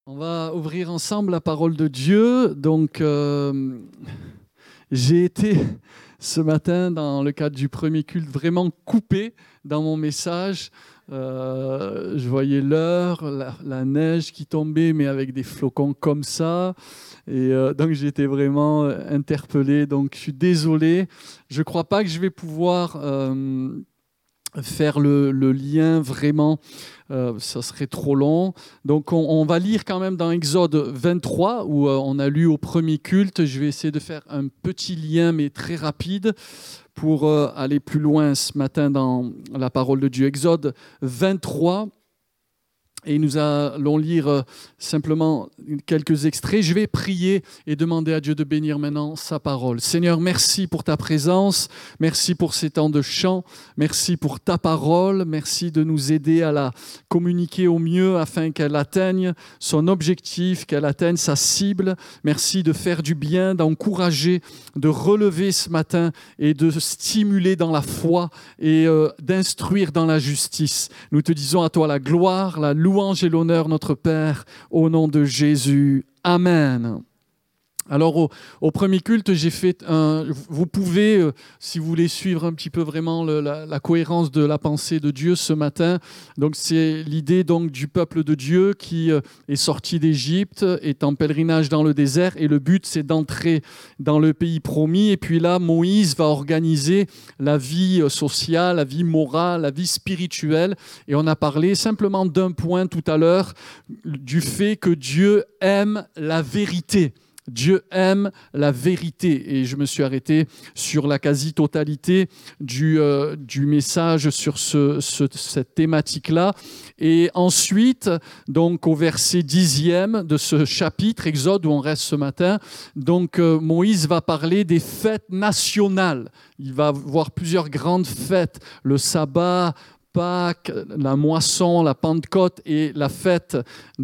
On va ouvrir ensemble la parole de Dieu. Donc, j'ai été ce matin, dans le cadre du premier culte, vraiment coupé dans mon message. Je voyais l'heure, la neige qui tombait, mais avec des flocons comme ça. Et donc, j'étais vraiment interpellé. Donc, je suis désolé. Je ne crois pas que je vais pouvoir faire le lien vraiment. Ça serait trop long. Donc, on va lire quand même dans Exode 23, où on a lu au premier culte. Je vais essayer de faire un petit lien, mais très rapide, pour aller plus loin ce matin dans la parole de Dieu. Exode 23, et nous allons lire simplement quelques extraits. Je vais prier et demander à Dieu de bénir maintenant sa parole. Seigneur, merci pour ta présence, merci pour ces temps de chant, merci pour ta parole, merci de nous aider à la communiquer au mieux afin qu'elle atteigne son objectif, qu'elle atteigne sa cible. Merci de faire du bien, d'encourager, de relever ce matin et de stimuler dans la foi et d'instruire dans la justice. Nous te disons à toi la gloire, la louange et l'honneur, notre Père, au nom de Jésus. Amen. Alors, au premier culte, j'ai fait vous pouvez, si vous voulez suivre un petit peu vraiment la cohérence de la pensée de Dieu ce matin, donc c'est l'idée donc du peuple de Dieu qui est sorti d'Égypte, est en pèlerinage dans le désert, et le but, c'est d'entrer dans le pays promis. Et puis là, Moïse va organiser la vie sociale, la vie morale, la vie spirituelle. Et on a parlé simplement d'un point tout à l'heure, du fait que Dieu aime la vérité. Dieu aime la vérité, et je me suis arrêté sur la quasi-totalité du message sur cette thématique-là. Et ensuite, donc au verset 10e de ce chapitre, Exode, où on reste ce matin, donc Moïse va parler des fêtes nationales. Il va voir plusieurs grandes fêtes, le sabbat, Pâques, la moisson, la Pentecôte et la fête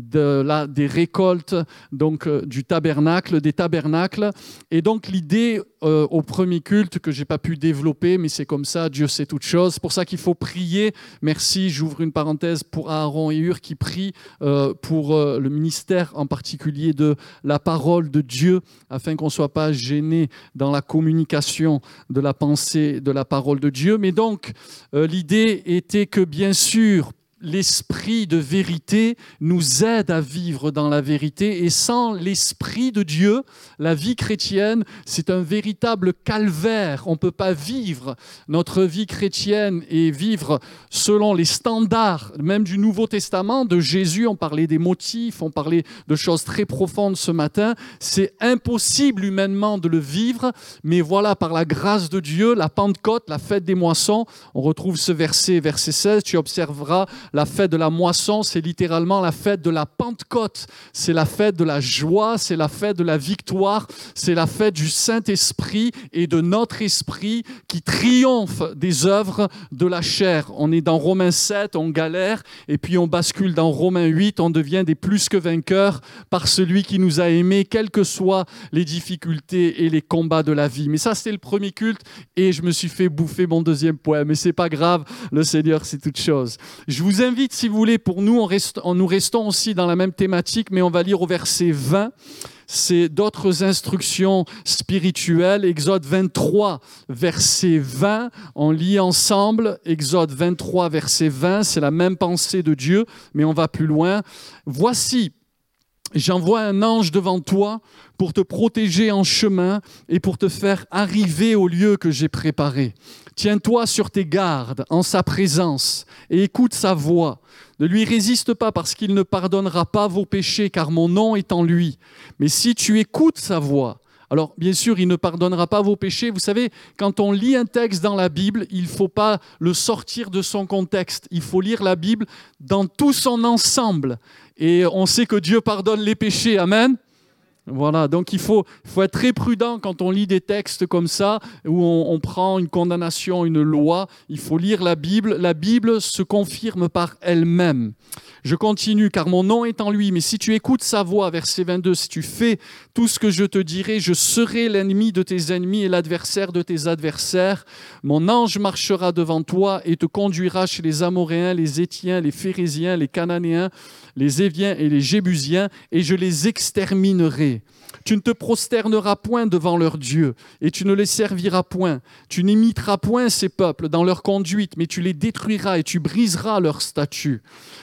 des récoltes, donc du tabernacle, des tabernacles. Et donc l'idée au premier culte que je n'ai pas pu développer, mais c'est comme ça, Dieu sait toutes choses. C'est pour ça qu'il faut prier. Merci, j'ouvre une parenthèse pour Aaron et Hur qui prient pour le ministère en particulier de la parole de Dieu, afin qu'on ne soit pas gêné dans la communication de la pensée de la parole de Dieu. Mais donc, l'idée était que, bien sûr, l'esprit de vérité nous aide à vivre dans la vérité, et sans l'esprit de Dieu, la vie chrétienne, c'est un véritable calvaire. On ne peut pas vivre notre vie chrétienne et vivre selon les standards, même du Nouveau Testament, de Jésus. On parlait des motifs, on parlait de choses très profondes ce matin. C'est impossible humainement de le vivre, mais voilà, par la grâce de Dieu, la Pentecôte, la fête des moissons, on retrouve ce verset 16, tu observeras. La fête de la moisson, c'est littéralement la fête de la Pentecôte. C'est la fête de la joie, c'est la fête de la victoire, c'est la fête du Saint-Esprit et de notre esprit qui triomphe des œuvres de la chair. On est dans Romains 7, on galère, et puis on bascule dans Romains 8, on devient des plus que vainqueurs par celui qui nous a aimés, quelles que soient les difficultés et les combats de la vie. Mais ça, c'était le premier culte, et je me suis fait bouffer mon deuxième poème. Mais c'est pas grave, le Seigneur, c'est toute chose. Je vous invite, si vous voulez, pour nous, nous restons aussi dans la même thématique, mais on va lire au verset 20. C'est d'autres instructions spirituelles. Exode 23, verset 20. On lit ensemble Exode 23, verset 20. C'est la même pensée de Dieu, mais on va plus loin. Voici, j'envoie un ange devant toi pour te protéger en chemin et pour te faire arriver au lieu que j'ai préparé. Tiens-toi sur tes gardes en sa présence et écoute sa voix. Ne lui résiste pas parce qu'il ne pardonnera pas vos péchés, car mon nom est en lui. Mais si tu écoutes sa voix, alors bien sûr, il ne pardonnera pas vos péchés. Vous savez, quand on lit un texte dans la Bible, il ne faut pas le sortir de son contexte. Il faut lire la Bible dans tout son ensemble. Et on sait que Dieu pardonne les péchés. Amen. Voilà, donc il faut être très prudent quand on lit des textes comme ça, où on prend une condamnation, une loi. Il faut lire la Bible. La Bible se confirme par elle-même. Je continue, car mon nom est en lui. Mais si tu écoutes sa voix, verset 22, si tu fais tout ce que je te dirai, je serai l'ennemi de tes ennemis et l'adversaire de tes adversaires. Mon ange marchera devant toi et te conduira chez les Amoréens, les Héthiens, les Phérésiens, les Cananéens, les Éviens et les Jébusiens, et je les exterminerai. Tu ne te prosterneras point devant leurs dieux, et tu ne les serviras point. Tu n'imiteras point ces peuples dans leur conduite, mais tu les détruiras et tu briseras leurs statuts.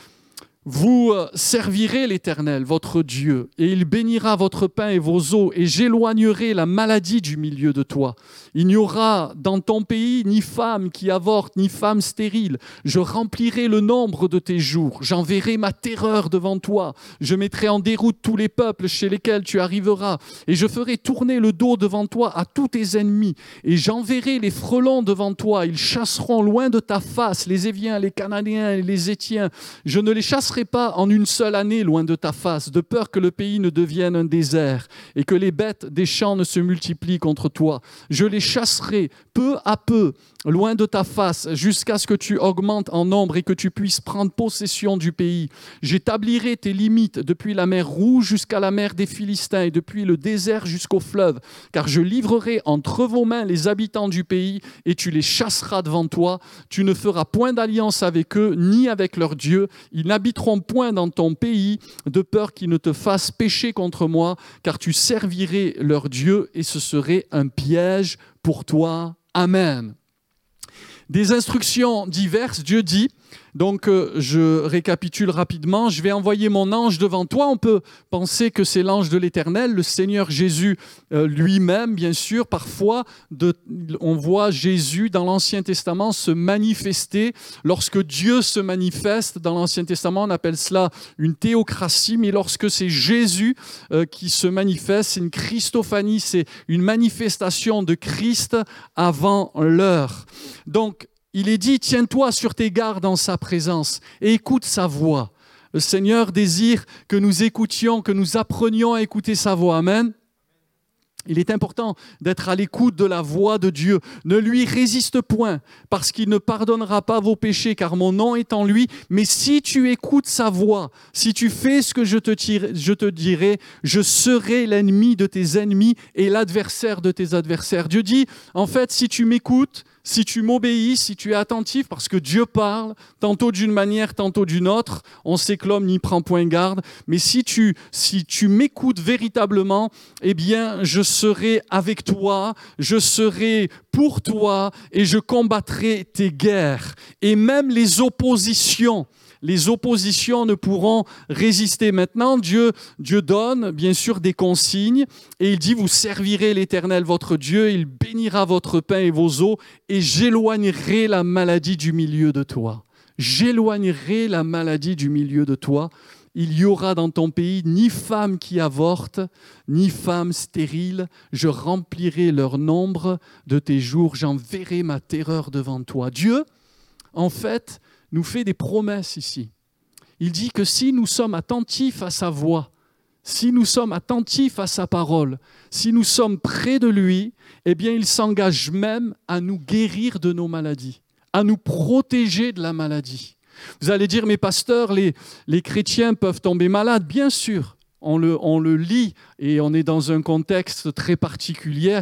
Vous servirez l'Éternel, votre Dieu, et il bénira votre pain et vos eaux, et j'éloignerai la maladie du milieu de toi. Il n'y aura dans ton pays ni femme qui avorte, ni femme stérile. Je remplirai le nombre de tes jours. J'enverrai ma terreur devant toi. Je mettrai en déroute tous les peuples chez lesquels tu arriveras, et je ferai tourner le dos devant toi à tous tes ennemis. Et j'enverrai les frelons devant toi. Ils chasseront loin de ta face les Éviens, les Cananéens et les Héthiens. Je ne les chasserai pas en une seule année loin de ta face, de peur que le pays ne devienne un désert et que les bêtes des champs ne se multiplient contre toi. Je les chasserai peu à peu loin de ta face jusqu'à ce que tu augmentes en nombre et que tu puisses prendre possession du pays. J'établirai tes limites depuis la mer Rouge jusqu'à la mer des Philistins et depuis le désert jusqu'au fleuve, car je livrerai entre vos mains les habitants du pays et tu les chasseras devant toi. Tu ne feras point d'alliance avec eux ni avec leurs dieux. Ils n'habiteront point dans ton pays de peur qu'ils ne te fassent pécher contre moi, car tu servirais leurs dieux et ce serait un piège pour toi. Amen. Des instructions diverses, Dieu dit, donc je récapitule rapidement, je vais envoyer mon ange devant toi. On peut penser que c'est l'ange de l'Éternel, le Seigneur Jésus lui-même, bien sûr. Parfois, on voit Jésus dans l'Ancien Testament se manifester. Lorsque Dieu se manifeste dans l'Ancien Testament, on appelle cela une théocratie, mais lorsque c'est Jésus qui se manifeste, c'est une Christophanie, c'est une manifestation de Christ avant l'heure. Donc, il est dit, tiens-toi sur tes gardes en sa présence et écoute sa voix. Le Seigneur désire que nous écoutions, que nous apprenions à écouter sa voix. Amen. Il est important d'être à l'écoute de la voix de Dieu. Ne lui résiste point, parce qu'il ne pardonnera pas vos péchés, car mon nom est en lui. Mais si tu écoutes sa voix, si tu fais ce que je te dirai, je serai l'ennemi de tes ennemis et l'adversaire de tes adversaires. Dieu dit, en fait, si tu m'écoutes, si tu m'obéis, si tu es attentif, parce que Dieu parle, tantôt d'une manière, tantôt d'une autre, on sait que l'homme n'y prend point garde, mais si tu m'écoutes véritablement, eh bien, je serai avec toi, je serai pour toi et je combattrai tes guerres. Et même les oppositions ne pourront résister. Maintenant, Dieu donne bien sûr des consignes et il dit, vous servirez l'Éternel votre Dieu, il bénira votre pain et vos eaux et j'éloignerai la maladie du milieu de toi. J'éloignerai la maladie du milieu de toi. Il y aura dans ton pays ni femme qui avorte, ni femme stérile. Je remplirai leur nombre de tes jours. J'enverrai ma terreur devant toi. Dieu, en fait, nous fait des promesses ici. Il dit que si nous sommes attentifs à sa voix, si nous sommes attentifs à sa parole, si nous sommes près de lui, eh bien, il s'engage même à nous guérir de nos maladies, à nous protéger de la maladie. Vous allez dire, mais pasteur, les chrétiens peuvent tomber malades. Bien sûr, on le lit et on est dans un contexte très particulier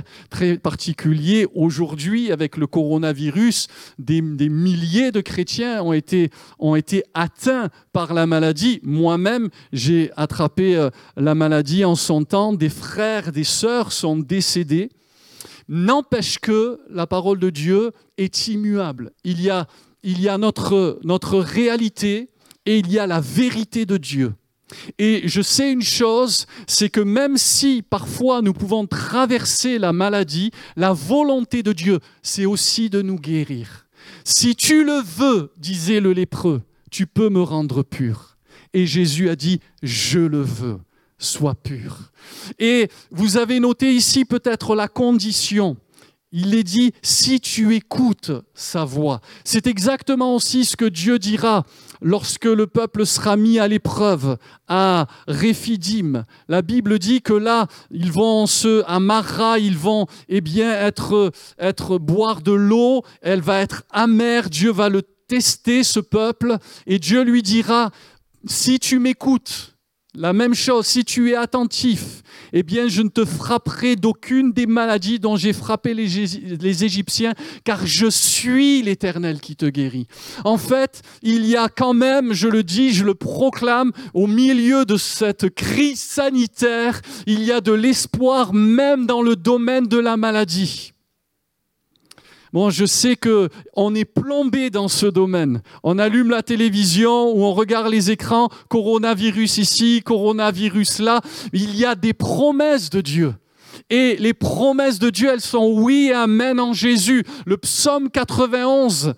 aujourd'hui avec le coronavirus. Des milliers de chrétiens ont été atteints par la maladie. Moi-même, j'ai attrapé la maladie en son temps. Des frères, des sœurs sont décédés. N'empêche que la parole de Dieu est immuable. Il y a notre réalité et il y a la vérité de Dieu. Et je sais une chose, c'est que même si parfois nous pouvons traverser la maladie, la volonté de Dieu, c'est aussi de nous guérir. Si tu le veux, disait le lépreux, tu peux me rendre pur. Et Jésus a dit, je le veux, sois pur. Et vous avez noté ici peut-être la condition. Il est dit, si tu écoutes sa voix. C'est exactement aussi ce que Dieu dira lorsque le peuple sera mis à l'épreuve, à Réphidim. La Bible dit que là, ils vont à Mara, ils vont être boire de l'eau, elle va être amère, Dieu va le tester, ce peuple, et Dieu lui dira, si tu m'écoutes, la même chose, si tu es attentif, eh bien, je ne te frapperai d'aucune des maladies dont j'ai frappé les Égyptiens, car je suis l'Éternel qui te guérit. En fait, il y a quand même, je le dis, je le proclame, au milieu de cette crise sanitaire, il y a de l'espoir même dans le domaine de la maladie. Bon, je sais qu'on est plombé dans ce domaine. On allume la télévision ou on regarde les écrans, coronavirus ici, coronavirus là. Il y a des promesses de Dieu. Et les promesses de Dieu, elles sont oui et amen en Jésus. Le psaume 91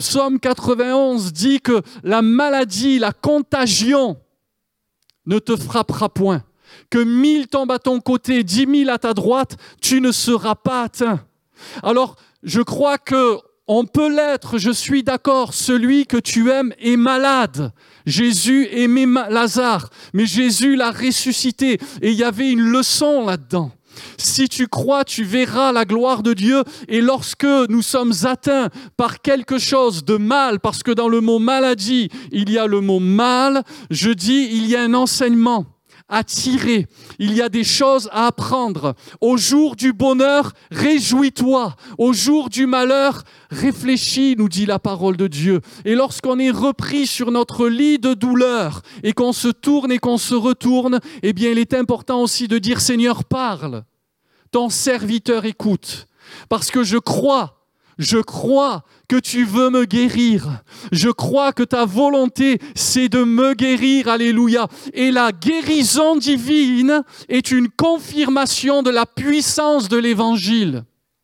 dit que la maladie, la contagion ne te frappera point. Que 1000 tombent à ton côté, 10 000 à ta droite, tu ne seras pas atteint. Alors, je crois qu'on peut l'être, je suis d'accord, celui que tu aimes est malade. Jésus aimait Lazare, mais Jésus l'a ressuscité et il y avait une leçon là-dedans. Si tu crois, tu verras la gloire de Dieu et lorsque nous sommes atteints par quelque chose de mal, parce que dans le mot maladie, il y a le mot mal, je dis il y a un enseignement à tirer. Il y a des choses à apprendre. Au jour du bonheur, réjouis-toi. Au jour du malheur, réfléchis, nous dit la parole de Dieu. Et lorsqu'on est repris sur notre lit de douleur et qu'on se tourne et qu'on se retourne, eh bien, il est important aussi de dire, Seigneur, parle. Ton serviteur écoute. Parce que je crois que tu veux me guérir. Je crois que ta volonté, c'est de me guérir. Alléluia. Et la guérison divine est une confirmation de la puissance de l'Évangile.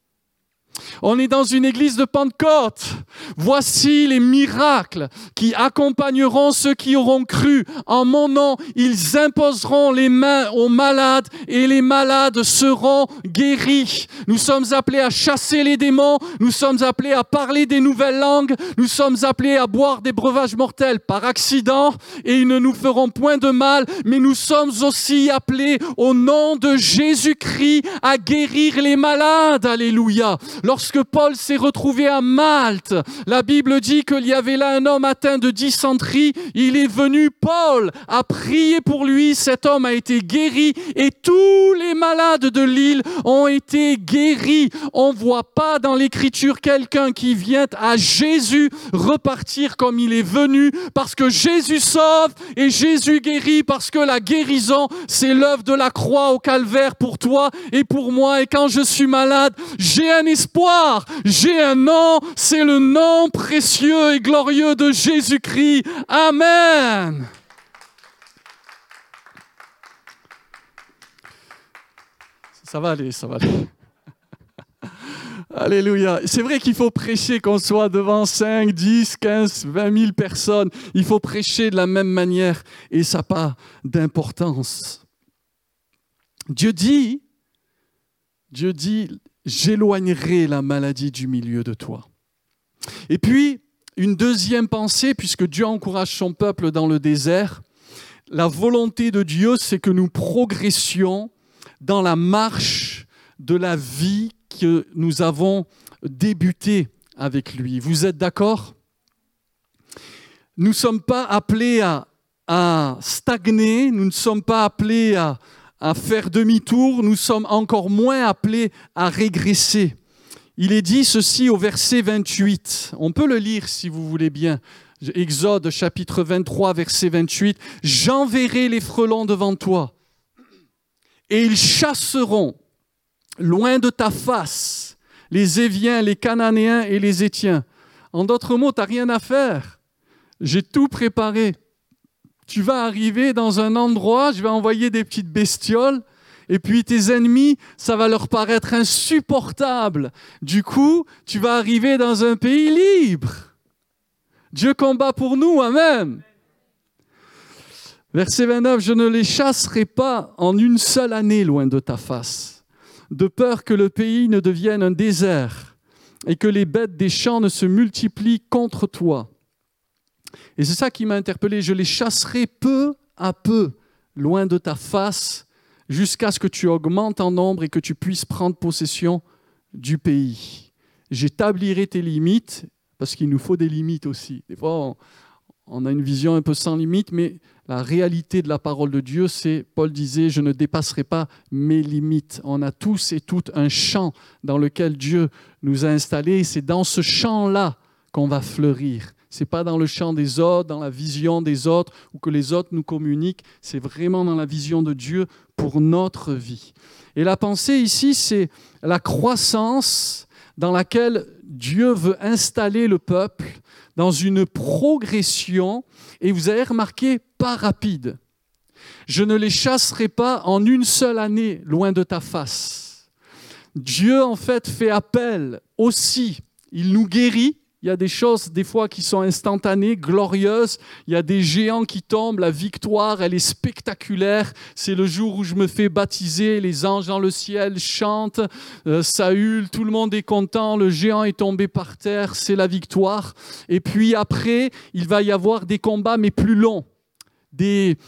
On est dans une église de Pentecôte. Voici les miracles qui accompagneront ceux qui auront cru. En mon nom, ils imposeront les mains aux malades et les malades seront guéris. Nous sommes appelés à chasser les démons. Nous sommes appelés à parler des nouvelles langues. Nous sommes appelés à boire des breuvages mortels par accident et ils ne nous feront point de mal. Mais nous sommes aussi appelés au nom de Jésus-Christ à guérir les malades. Alléluia. Lorsque Paul s'est retrouvé à Malte, la Bible dit qu'il y avait là un homme atteint de dysenterie. Il est venu, Paul a prié pour lui, cet homme a été guéri et tous les malades de l'île ont été guéris. On ne voit pas dans l'Écriture quelqu'un qui vient à Jésus repartir comme il est venu parce que Jésus sauve et Jésus guérit parce que la guérison, c'est l'œuvre de la croix au calvaire pour toi et pour moi. Et quand je suis malade, j'ai un espoir, j'ai un nom, c'est le nom précieux et glorieux de Jésus-Christ. Amen. Ça va aller. Alléluia. C'est vrai qu'il faut prêcher qu'on soit devant 5, 10, 15, 20 000 personnes. Il faut prêcher de la même manière et ça n'a pas d'importance. Dieu dit, j'éloignerai la maladie du milieu de toi. Et puis, une deuxième pensée, puisque Dieu encourage son peuple dans le désert, la volonté de Dieu, c'est que nous progressions dans la marche de la vie que nous avons débutée avec lui. Vous êtes d'accord? Nous ne sommes pas appelés à stagner, nous ne sommes pas appelés à faire demi-tour, nous sommes encore moins appelés à régresser. Il est dit ceci au verset 28. On peut le lire si vous voulez bien. Exode chapitre 23, verset 28. « J'enverrai les frelons devant toi, et ils chasseront loin de ta face les Éviens, les Cananéens et les Hétiens. » En d'autres mots, tu n'as rien à faire. J'ai tout préparé. Tu vas arriver dans un endroit, je vais envoyer des petites bestioles, et puis tes ennemis, ça va leur paraître insupportable. Du coup, tu vas arriver dans un pays libre. Dieu combat pour nous, amen. Verset 29, « Je ne les chasserai pas en une seule année loin de ta face. de peur que le pays ne devienne un désert et que les bêtes des champs ne se multiplient contre toi. Et c'est ça qui m'a interpellé. Je les chasserai peu à peu, loin de ta face, jusqu'à ce que tu augmentes en nombre et que tu puisses prendre possession du pays. J'établirai tes limites, parce qu'il nous faut des limites aussi. Des fois, on a une vision un peu sans limite, mais la réalité de la parole de Dieu, c'est, Paul disait, je ne dépasserai pas mes limites. On a tous et toutes un champ dans lequel Dieu nous a installés, et c'est dans ce champ-là qu'on va fleurir. Ce n'est pas dans le champ des autres, dans la vision des autres, ou que les autres nous communiquent, c'est vraiment dans la vision de Dieu pour notre vie. Et la pensée ici, c'est la croissance dans laquelle Dieu veut installer le peuple dans une progression, et vous avez remarqué, pas rapide. Je ne les chasserai pas en une seule année, loin de ta face. Dieu, en fait, fait appel aussi. Il nous guérit. Il y a des choses, des fois, qui sont instantanées, glorieuses. Il y a des géants qui tombent. La victoire, elle est spectaculaire. C'est le jour où je me fais baptiser. Les anges dans le ciel chantent. Ça hurle. Tout le monde est content. Le géant est tombé par terre. C'est la victoire. Et puis après, il va y avoir des combats, mais plus longs. Des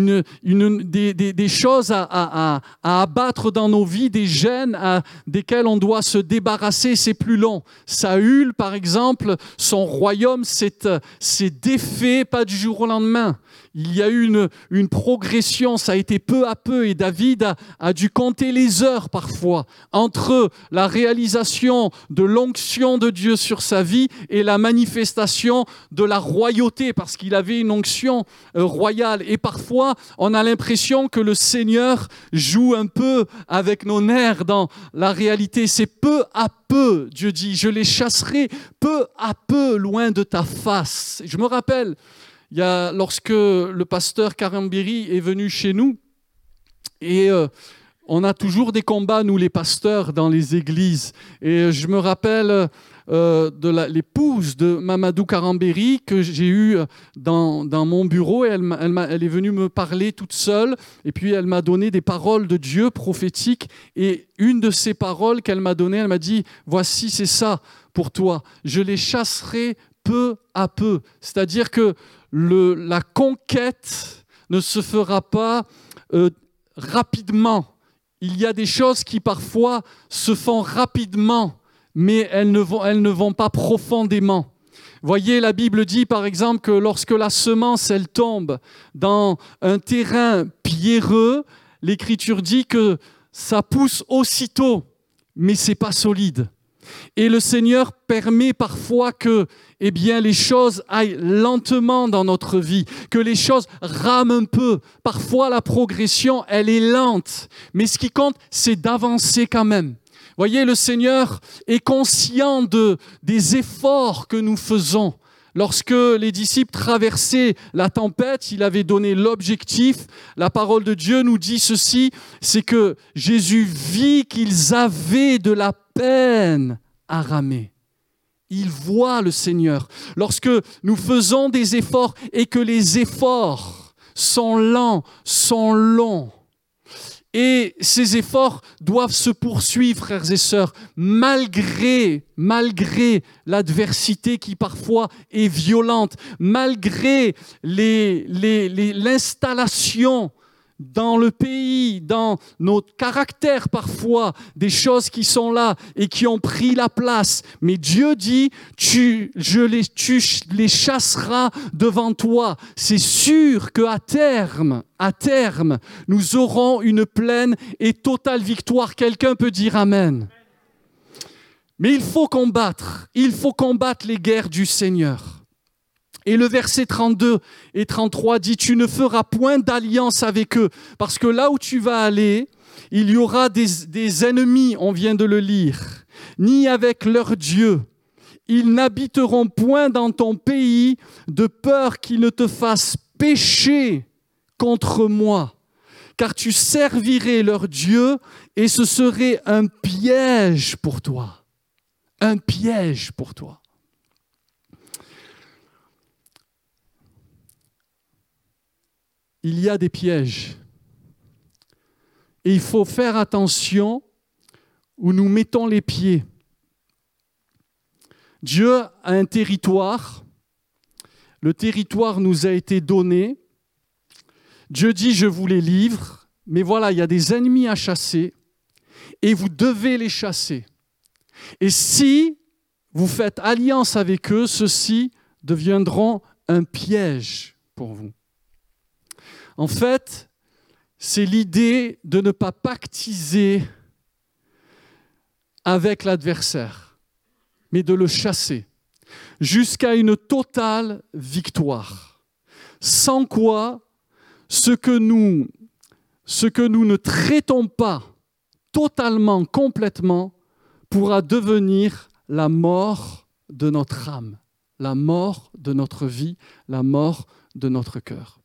choses à abattre dans nos vies, des gènes desquels on doit se débarrasser, c'est plus long. Saül, par exemple, son royaume s'est défait pas du jour au lendemain. Il y a eu une progression, ça a été peu à peu, et David a dû compter les heures parfois entre la réalisation de l'onction de Dieu sur sa vie et la manifestation de la royauté, parce qu'il avait une onction royale. Et parfois, on a l'impression que le Seigneur joue un peu avec nos nerfs dans la réalité. C'est peu à peu, Dieu dit, je les chasserai peu à peu loin de ta face. Je me rappelle, lorsque le pasteur Karambiri est venu chez nous, et on a toujours des combats, nous les pasteurs, dans les églises. Et je me rappelle de l'épouse de Mamadou Karambiri que j'ai eue dans mon bureau. Et elle est venue me parler toute seule. Et puis elle m'a donné des paroles de Dieu prophétiques. Et une de ces paroles qu'elle m'a données, elle m'a dit « Voici, c'est ça pour toi. Je les chasserai peu à peu. » C'est-à-dire que la conquête ne se fera pas rapidement. Il y a des choses qui parfois se font rapidement, mais elles ne vont pas profondément. Voyez, la Bible dit par exemple que lorsque la semence elle tombe dans un terrain pierreux, l'Écriture dit que ça pousse aussitôt, mais c'est pas solide. Et le Seigneur permet parfois que les choses aillent lentement dans notre vie, que les choses rament un peu. Parfois, la progression, elle est lente. Mais ce qui compte, c'est d'avancer quand même. Voyez, le Seigneur est conscient des efforts que nous faisons. Lorsque les disciples traversaient la tempête, il avait donné l'objectif. La parole de Dieu nous dit ceci, c'est que Jésus vit qu'ils avaient de la peine à ramer. Il voit le Seigneur. Lorsque nous faisons des efforts et que les efforts sont lents, sont longs, et ces efforts doivent se poursuivre, frères et sœurs, malgré l'adversité qui parfois est violente, malgré l'installation dans le pays, dans notre caractère parfois, des choses qui sont là et qui ont pris la place. Mais Dieu dit, tu les chasseras devant toi. C'est sûr qu'à terme, nous aurons une pleine et totale victoire. Quelqu'un peut dire Amen. Mais il faut combattre les guerres du Seigneur. Et le verset 32 et 33 dit « Tu ne feras point d'alliance avec eux, parce que là où tu vas aller, il y aura des ennemis, on vient de le lire, ni avec leur Dieu. Ils n'habiteront point dans ton pays, de peur qu'ils ne te fassent pécher contre moi. Car tu servirais leur Dieu, et ce serait un piège pour toi. » Un piège pour toi. Il y a des pièges. Et il faut faire attention où nous mettons les pieds. Dieu a un territoire. Le territoire nous a été donné. Dieu dit, je vous les livre, mais voilà, il y a des ennemis à chasser et vous devez les chasser. Et si vous faites alliance avec eux, ceux-ci deviendront un piège pour vous. En fait, c'est l'idée de ne pas pactiser avec l'adversaire, mais de le chasser jusqu'à une totale victoire. Sans quoi, ce que nous ne traitons pas totalement, complètement, pourra devenir la mort de notre âme, la mort de notre vie, la mort de notre cœur.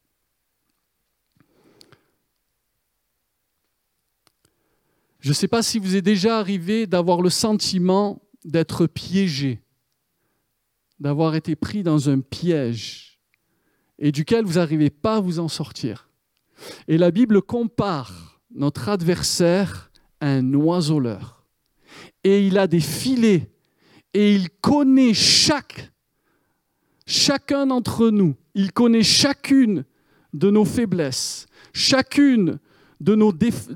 Je ne sais pas si vous est déjà arrivé d'avoir le sentiment d'être piégé, d'avoir été pris dans un piège et duquel vous n'arrivez pas à vous en sortir. Et la Bible compare notre adversaire à un oiseleur. Et il a des filets et il connaît chacun d'entre nous. Il connaît chacune de nos faiblesses, chacun de nos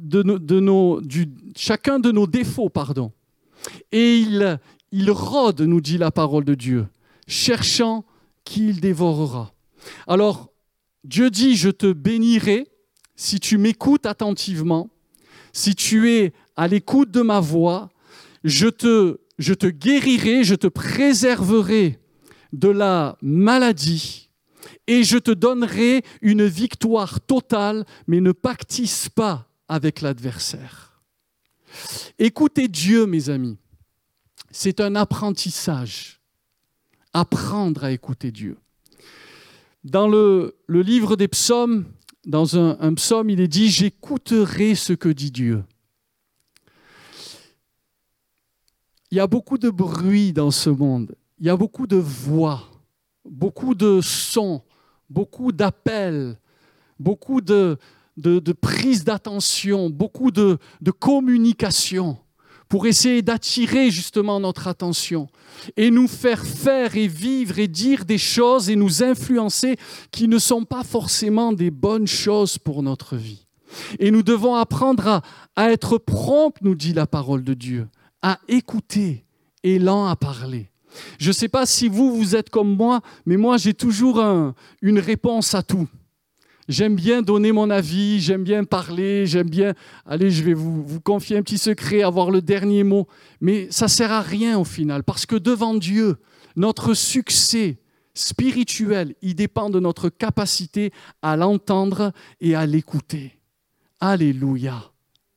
défauts. Et il rôde, nous dit la parole de Dieu, cherchant qui il dévorera. Alors, Dieu dit, je te bénirai si tu m'écoutes attentivement, si tu es à l'écoute de ma voix, je te guérirai, je te préserverai de la maladie et je te donnerai une victoire totale, mais ne pactise pas avec l'adversaire. Écoutez Dieu, mes amis, c'est un apprentissage. Apprendre à écouter Dieu. Dans le livre des psaumes, dans un psaume, il est dit « J'écouterai ce que dit Dieu ». Il y a beaucoup de bruit dans ce monde, il y a beaucoup de voix, beaucoup de sons, beaucoup d'appels, beaucoup de prise d'attention, beaucoup de communication pour essayer d'attirer justement notre attention et nous faire et vivre et dire des choses et nous influencer qui ne sont pas forcément des bonnes choses pour notre vie. Et nous devons apprendre à être prompts, nous dit la parole de Dieu, à écouter et lent à parler. Je ne sais pas si vous êtes comme moi, mais moi j'ai toujours une réponse à tout. J'aime bien donner mon avis, j'aime bien parler, allez, je vais vous confier un petit secret, avoir le dernier mot. Mais ça ne sert à rien au final, parce que devant Dieu, notre succès spirituel, il dépend de notre capacité à l'entendre et à l'écouter. Alléluia.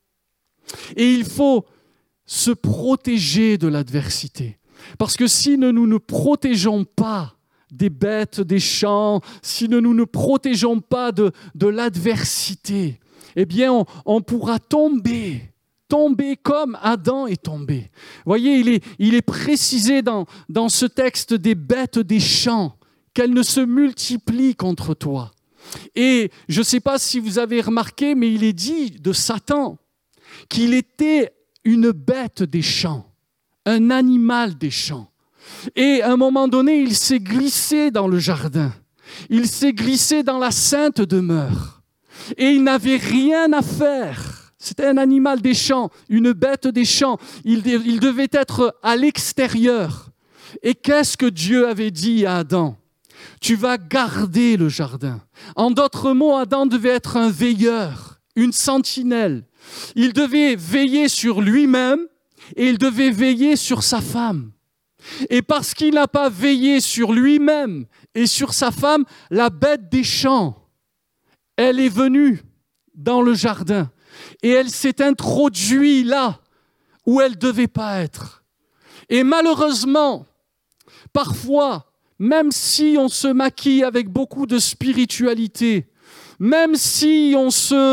Et il faut se protéger de l'adversité. Parce que si nous ne protégeons pas des bêtes, des champs, si nous ne nous protégeons pas de l'adversité, eh bien, on pourra tomber comme Adam est tombé. Vous voyez, il est précisé dans ce texte des bêtes des champs, qu'elles ne se multiplient contre toi. Et je ne sais pas si vous avez remarqué, mais il est dit de Satan qu'il était une bête des champs, un animal des champs. Et à un moment donné, il s'est glissé dans le jardin. Il s'est glissé dans la sainte demeure. Et il n'avait rien à faire. C'était un animal des champs, une bête des champs. Il devait être à l'extérieur. Et qu'est-ce que Dieu avait dit à Adam ? Tu vas garder le jardin. En d'autres mots, Adam devait être un veilleur, une sentinelle. Il devait veiller sur lui-même et il devait veiller sur sa femme. Et parce qu'il n'a pas veillé sur lui-même et sur sa femme, la bête des champs, elle est venue dans le jardin et elle s'est introduite là où elle ne devait pas être. Et malheureusement, parfois, même si on se maquille avec beaucoup de spiritualité, même si on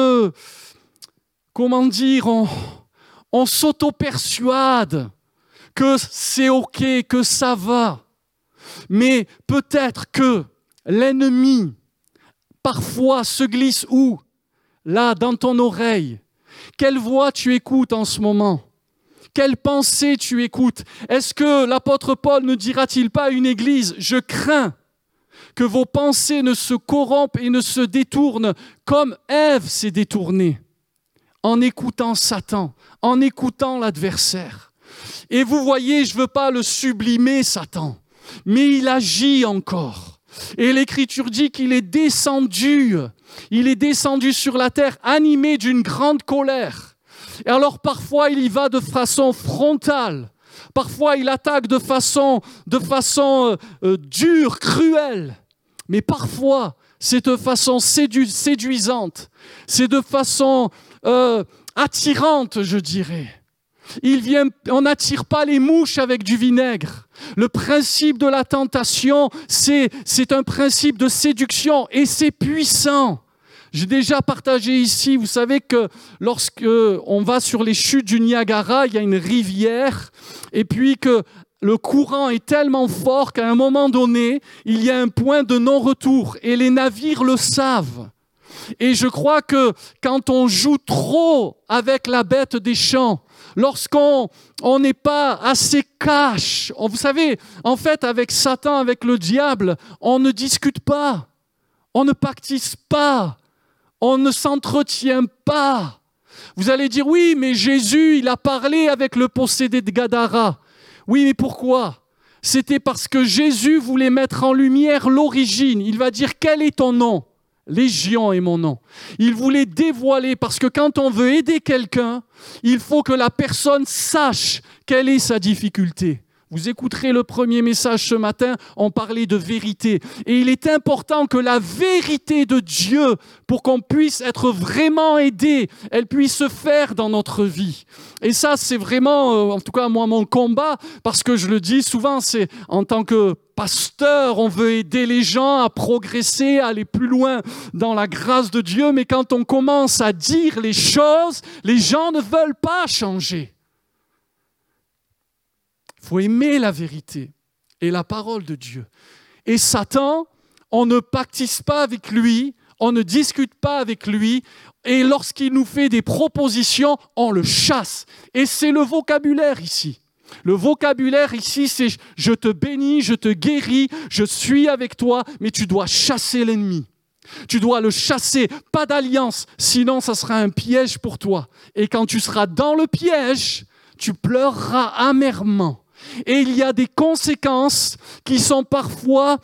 s'auto-persuade que c'est OK, que ça va. Mais peut-être que l'ennemi, parfois, se glisse où ? Là, dans ton oreille. Quelle voix tu écoutes en ce moment ? Quelle pensée tu écoutes? Est-ce que l'apôtre Paul ne dira-t-il pas à une église, « Je crains que vos pensées ne se corrompent et ne se détournent comme Ève s'est détournée en écoutant Satan, en écoutant l'adversaire. » Et vous voyez, je ne veux pas le sublimer, Satan, mais il agit encore. Et l'Écriture dit qu'il est descendu sur la terre animé d'une grande colère. Et alors parfois il y va de façon frontale, parfois il attaque de façon dure, cruelle, mais parfois c'est de façon séduisante, c'est de façon attirante, je dirais. On n'attire pas les mouches avec du vinaigre. Le principe de la tentation, c'est un principe de séduction et c'est puissant. J'ai déjà partagé ici, vous savez que lorsque on va sur les chutes du Niagara, il y a une rivière et puis que le courant est tellement fort qu'à un moment donné, il y a un point de non-retour et les navires le savent. Et je crois que quand on joue trop avec la bête des champs, lorsqu'on n'est pas assez cash, vous savez, en fait, avec Satan, avec le diable, on ne discute pas, on ne pactise pas, on ne s'entretient pas. Vous allez dire, oui, mais Jésus, il a parlé avec le possédé de Gadara. Oui, mais pourquoi ? C'était parce que Jésus voulait mettre en lumière l'origine. Il va dire, quel est ton nom ? Légion est mon nom. Il voulait dévoiler, parce que quand on veut aider quelqu'un, il faut que la personne sache quelle est sa difficulté. Vous écouterez le premier message ce matin, on parlait de vérité. Et il est important que la vérité de Dieu, pour qu'on puisse être vraiment aidé, elle puisse se faire dans notre vie. Et ça, c'est vraiment, en tout cas moi, mon combat, parce que je le dis souvent, c'est en tant que pasteur, on veut aider les gens à progresser, à aller plus loin dans la grâce de Dieu, mais quand on commence à dire les choses, les gens ne veulent pas changer. Il faut aimer la vérité et la parole de Dieu. Et Satan, on ne pactise pas avec lui, on ne discute pas avec lui, et lorsqu'il nous fait des propositions, on le chasse. Et c'est le vocabulaire ici. Le vocabulaire ici, c'est « je te bénis, je te guéris, je suis avec toi », mais tu dois chasser l'ennemi. Tu dois le chasser, pas d'alliance, sinon ça sera un piège pour toi. Et quand tu seras dans le piège, tu pleureras amèrement. Et il y a des conséquences qui sont parfois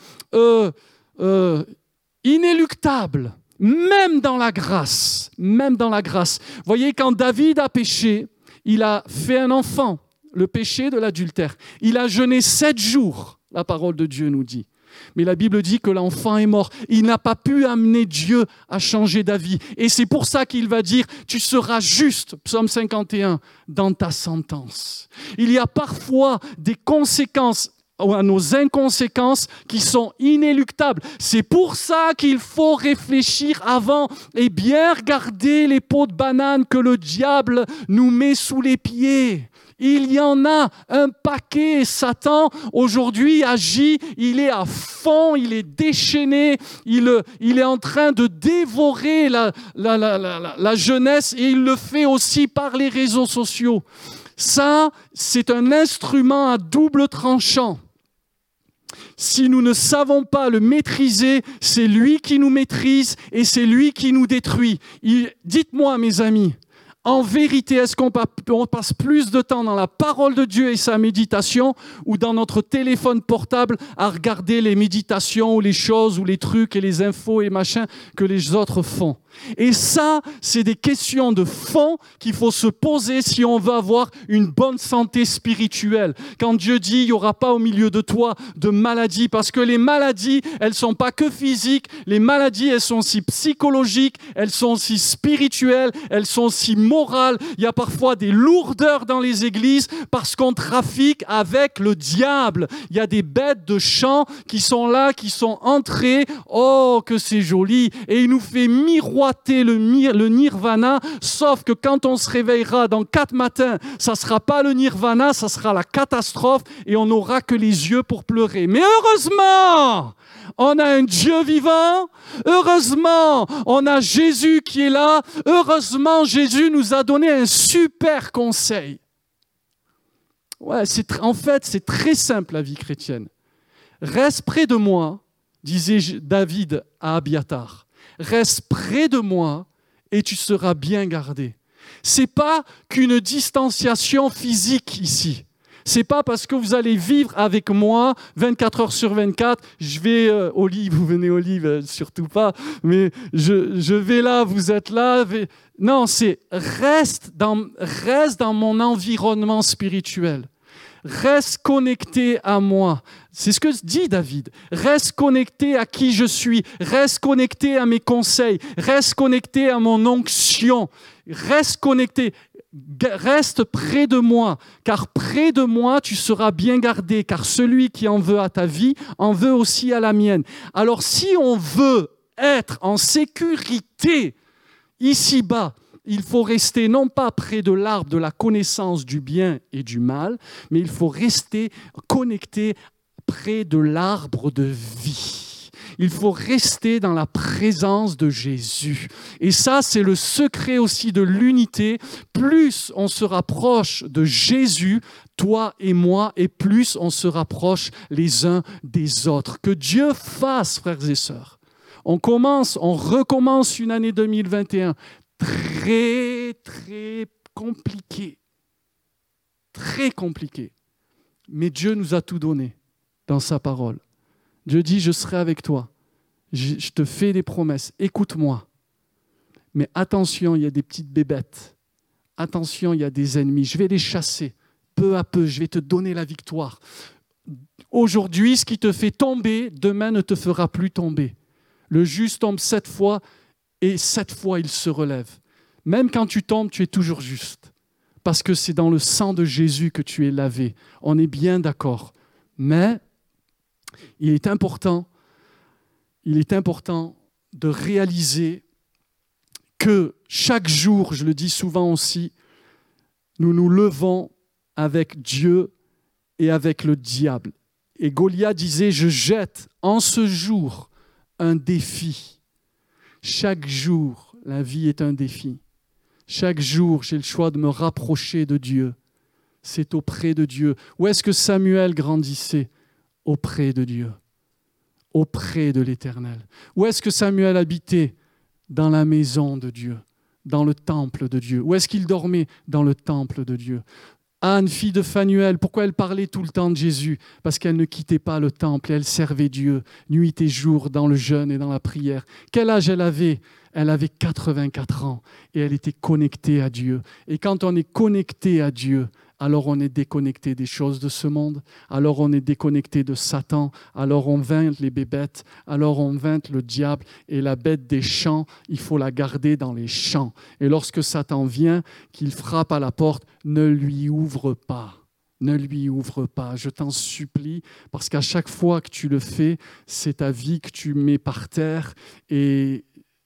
inéluctables, même dans la grâce. Même dans la grâce. Vous voyez, quand David a péché, il a fait un enfant, le péché de l'adultère. Il a jeûné 7 jours, la parole de Dieu nous dit. Mais la Bible dit que l'enfant est mort. Il n'a pas pu amener Dieu à changer d'avis. Et c'est pour ça qu'il va dire « Tu seras juste », psaume 51, dans ta sentence. Il y a parfois des conséquences à nos inconséquences qui sont inéluctables. C'est pour ça qu'il faut réfléchir avant et bien regarder les pots de banane que le diable nous met sous les pieds. Il y en a un paquet. Satan, aujourd'hui, agit, il est à fond, il est déchaîné, il est en train de dévorer la jeunesse et il le fait aussi par les réseaux sociaux. Ça, c'est un instrument à double tranchant. Si nous ne savons pas le maîtriser, c'est lui qui nous maîtrise et c'est lui qui nous détruit. Dites-moi, mes amis, en vérité, est-ce qu'on passe plus de temps dans la parole de Dieu et sa méditation ou dans notre téléphone portable à regarder les méditations ou les choses ou les trucs et les infos et machins que les autres font? Et ça, c'est des questions de fond qu'il faut se poser si on veut avoir une bonne santé spirituelle. Quand Dieu dit, il n'y aura pas au milieu de toi de maladies, parce que les maladies, elles ne sont pas que physiques, les maladies, elles sont aussi psychologiques, elles sont aussi spirituelles, elles sont aussi morales. Il y a parfois des lourdeurs dans les églises parce qu'on trafique avec le diable. Il y a des bêtes de champ qui sont là, qui sont entrées. Oh, que c'est joli! Et il nous fait miroiter le nirvana, sauf que quand on se réveillera dans 4 matins, ça ne sera pas le nirvana, ça sera la catastrophe et on n'aura que les yeux pour pleurer. Mais heureusement, on a un Dieu vivant, heureusement, on a Jésus qui est là, heureusement, Jésus nous a donné un super conseil. Ouais, en fait, c'est très simple la vie chrétienne. Reste près de moi, disait David à Abiathar. Reste près de moi et tu seras bien gardé. Ce n'est pas qu'une distanciation physique ici. Ce n'est pas parce que vous allez vivre avec moi 24 heures sur 24, je vais au lit, vous venez au lit, surtout pas, mais je vais là, vous êtes là. Non, c'est reste dans mon environnement spirituel. Reste connecté à moi. C'est ce que dit David. Reste connecté à qui je suis. Reste connecté à mes conseils. Reste connecté à mon onction. Reste connecté. Reste près de moi, car près de moi, tu seras bien gardé, car celui qui en veut à ta vie, en veut aussi à la mienne. Alors, si on veut être en sécurité ici-bas, il faut rester non pas près de l'arbre de la connaissance du bien et du mal, mais il faut rester connecté près de l'arbre de vie. Il faut rester dans la présence de Jésus. Et ça, c'est le secret aussi de l'unité. Plus on se rapproche de Jésus, toi et moi, et plus on se rapproche les uns des autres. Que Dieu fasse, frères et sœurs. On recommence une année 2021 très, très compliquée. Très compliquée. Mais Dieu nous a tout donné dans sa parole. Dieu dit, je serai avec toi. Je te fais des promesses. Écoute-moi. Mais attention, il y a des petites bébêtes. Attention, il y a des ennemis. Je vais les chasser. Peu à peu, je vais te donner la victoire. Aujourd'hui, ce qui te fait tomber, demain ne te fera plus tomber. Le juste tombe 7 fois et 7 fois il se relève. Même quand tu tombes, tu es toujours juste. Parce que c'est dans le sang de Jésus que tu es lavé. On est bien d'accord. Mais il est important de réaliser que chaque jour, je le dis souvent aussi, nous nous levons avec Dieu et avec le diable. Et Goliath disait, je jette en ce jour un défi. Chaque jour, la vie est un défi. Chaque jour, j'ai le choix de me rapprocher de Dieu. C'est auprès de Dieu. Où est-ce que Samuel grandissait ? Auprès de Dieu, auprès de l'Éternel. Où est-ce que Samuel habitait ? Dans la maison de Dieu, dans le temple de Dieu. Où est-ce qu'il dormait ? Dans le temple de Dieu. Anne, fille de Phanuel, pourquoi elle parlait tout le temps de Jésus ? Parce qu'elle ne quittait pas le temple, elle servait Dieu, nuit et jour, dans le jeûne et dans la prière. Quel âge elle avait ? Elle avait 84 ans et elle était connectée à Dieu. Et quand on est connecté à Dieu, alors on est déconnecté des choses de ce monde, alors on est déconnecté de Satan, alors on vainc les bébêtes, alors on vainc le diable et la bête des champs, il faut la garder dans les champs. Et lorsque Satan vient, qu'il frappe à la porte, ne lui ouvre pas. Ne lui ouvre pas, je t'en supplie, parce qu'à chaque fois que tu le fais, c'est ta vie que tu mets par terre et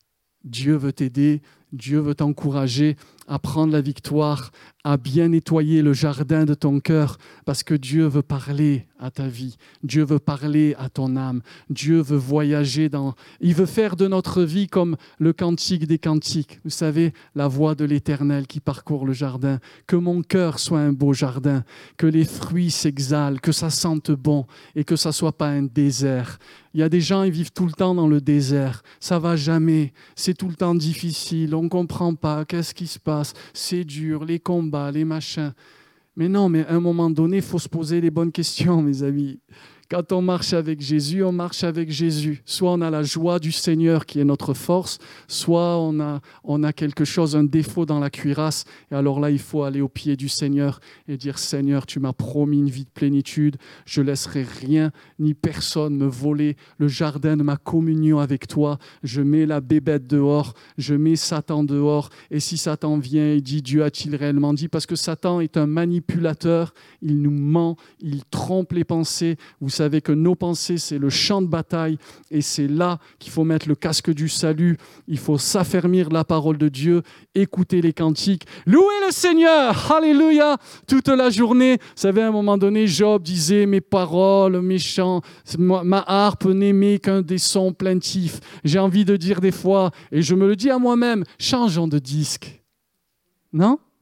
Dieu veut t'aider, Dieu veut t'encourager à prendre la victoire, à bien nettoyer le jardin de ton cœur, parce que Dieu veut parler à ta vie, Dieu veut parler à ton âme, Dieu veut voyager il veut faire de notre vie comme le cantique des cantiques, vous savez, la voix de l'Éternel qui parcourt le jardin, que mon cœur soit un beau jardin, que les fruits s'exhalent, que ça sente bon et que ça ne soit pas un désert. Il y a des gens, ils vivent tout le temps dans le désert, ça ne va jamais, c'est tout le temps difficile, on ne comprend pas, qu'est-ce qui se passe, c'est dur, les combats, les machins. Mais non, mais à un moment donné, il faut se poser les bonnes questions, mes amis. Quand on marche avec Jésus, on marche avec Jésus. Soit on a la joie du Seigneur qui est notre force, soit on a quelque chose, un défaut dans la cuirasse. Et alors là, il faut aller au pied du Seigneur et dire « Seigneur, tu m'as promis une vie de plénitude. Je ne laisserai rien ni personne me voler le jardin de ma communion avec toi. Je mets la bébête dehors, je mets Satan dehors. Et si Satan vient et dit « Dieu a-t-il réellement dit ?» Parce que Satan est un manipulateur, il nous ment, il trompe les pensées. Vous savez que nos pensées, c'est le champ de bataille et c'est là qu'il faut mettre le casque du salut. Il faut s'affermir la parole de Dieu, écouter les cantiques, louer le Seigneur, alléluia, toute la journée. Vous savez, à un moment donné, Job disait « Mes paroles, mes chants, ma harpe n'émet qu'un des sons plaintifs. » J'ai envie de dire des fois, et je me le dis à moi-même, changeons de disque. Non ?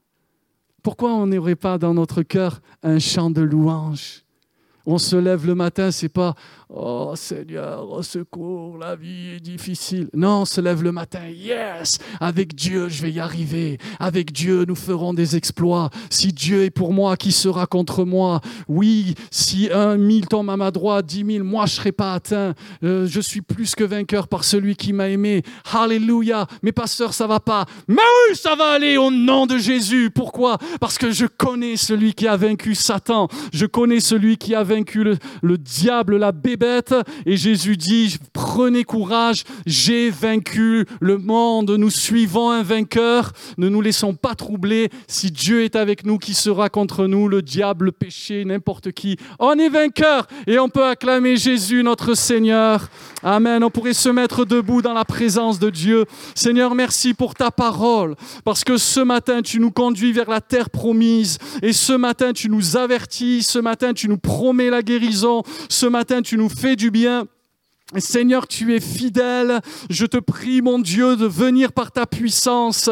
Pourquoi on n'aurait pas dans notre cœur un chant de louange? On se lève le matin, c'est pas « Oh Seigneur, au secours, la vie est difficile ». Non, on se lève le matin « Yes, avec Dieu, je vais y arriver. Avec Dieu, nous ferons des exploits. Si Dieu est pour moi, qui sera contre moi? Oui, si 1000 tombent à ma droite, 10 000, moi je ne serai pas atteint. Je suis plus que vainqueur par celui qui m'a aimé. Alléluia. Mais pasteur, ça ne va pas. Mais oui, ça va aller au nom de Jésus. Pourquoi? Parce que je connais celui qui a vaincu Satan. Je connais celui qui a vaincu le diable, la bébête. Et Jésus dit, prenez courage, j'ai vaincu le monde. Nous suivons un vainqueur. Ne nous laissons pas troubler. Si Dieu est avec nous, qui sera contre nous? Le diable, le péché, n'importe qui. On est vainqueur et on peut acclamer Jésus, notre Seigneur. Amen. On pourrait se mettre debout dans la présence de Dieu. Seigneur, merci pour ta parole. Parce que ce matin, tu nous conduis vers la terre promise. Et ce matin, tu nous avertis. Ce matin, tu nous promets la guérison. Ce matin, tu nous fais du bien. Seigneur, tu es fidèle. Je te prie, mon Dieu, de venir par ta puissance,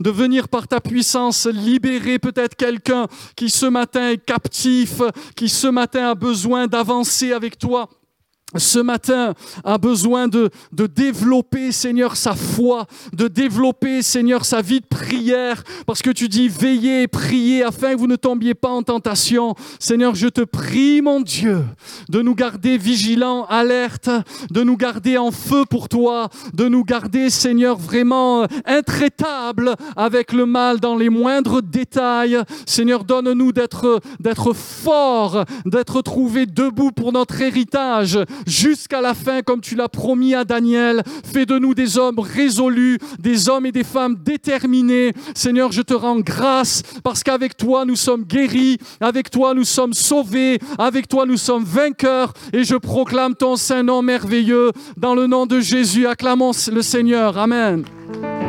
libérer peut-être quelqu'un qui ce matin est captif, qui ce matin a besoin d'avancer avec toi. Ce matin a besoin de développer, Seigneur, sa foi, de développer, Seigneur, sa vie de prière, parce que tu dis, veillez et priez afin que vous ne tombiez pas en tentation. Seigneur, je te prie, mon Dieu, de nous garder vigilants, alertes, de nous garder en feu pour toi, de nous garder, Seigneur, vraiment intraitables avec le mal dans les moindres détails. Seigneur, donne-nous d'être forts, d'être trouvés debout pour notre héritage, jusqu'à la fin, comme tu l'as promis à Daniel. Fais de nous des hommes résolus, des hommes et des femmes déterminés. Seigneur, je te rends grâce parce qu'avec toi, nous sommes guéris, avec toi, nous sommes sauvés, avec toi, nous sommes vainqueurs. Et je proclame ton saint nom merveilleux. Dans le nom de Jésus, acclamons le Seigneur. Amen.